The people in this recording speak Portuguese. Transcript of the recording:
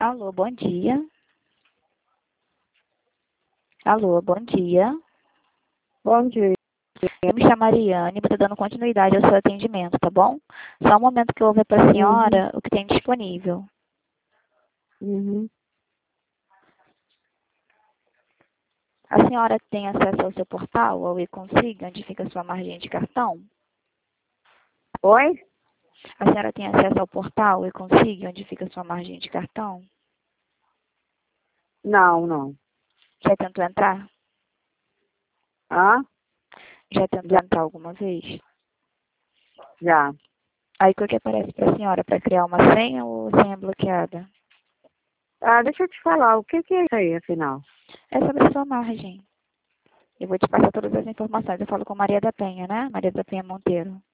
Alô, bom dia. Alô, bom dia. Bom dia. Eu me chamo Mariane e vou estar dando continuidade ao seu atendimento, tá bom? Só um momento que eu vou ver para a senhora o que tem disponível. Uhum. A senhora tem acesso ao seu portal, ao e-consiga, onde fica a sua margem de cartão? Oi? A senhora tem acesso ao portal e-consiga, onde fica a sua margem de cartão? Não, não. Já tentou entrar? Ah? Já tentou entrar alguma vez? Já. Aí o que aparece para a senhora? Para criar uma senha ou senha bloqueada? Deixa eu te falar, o que é isso aí, afinal? É sobre a sua margem. Eu vou te passar todas as informações. Eu falo com Maria da Penha, né? Maria da Penha Monteiro.